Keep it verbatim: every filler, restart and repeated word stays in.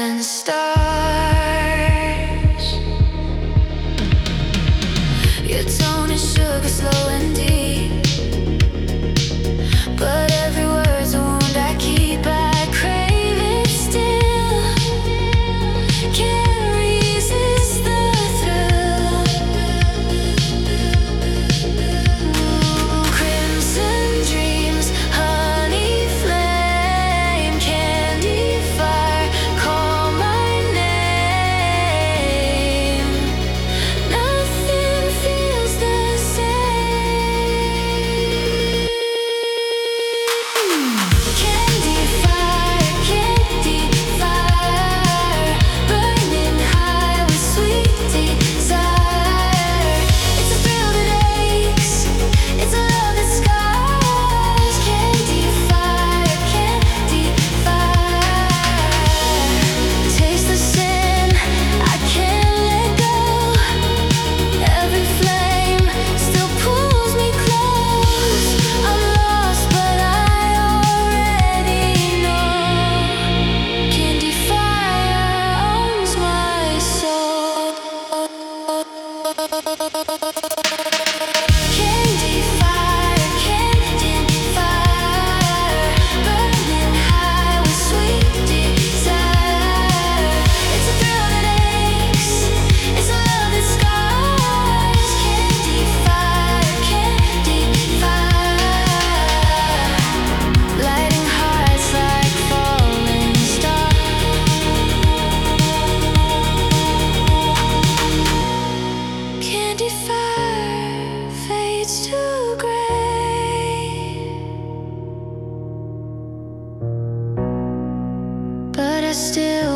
falling stars. Your tone is sugar, slow and deep, but every word's a wound I keep. I crave it still, can't resist the thrill. Ooh, crimson dreams, honey flame, candy fire, call my name. Nothing feels the same. Candy fire, candy fire, burning high with sweet desire. It's a thrill that aches, it's a love that scars. Candy fire, candy fire. Taste the sin, I can't let go. Every flame still pulls me close. I'm lost, but I already know. Candy fire owns my soul. Candy fire, candy fire, burning high with sweet desire. It's a thrill that aches, it's a love that scars. Candy fire, candy fire, lighting hearts like falling stars. Candy fire fades to gray, but I still